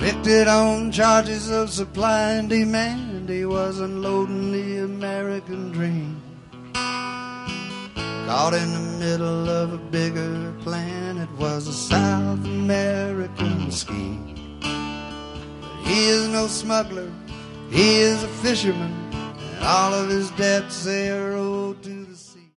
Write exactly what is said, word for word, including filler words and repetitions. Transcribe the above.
Convicted on charges of supply and demand, he was unloading the American dream. Caught in the middle of a bigger plan, it was a South American scheme. But he is no smuggler, he is a fisherman, and all of his debts they are owed to the sea.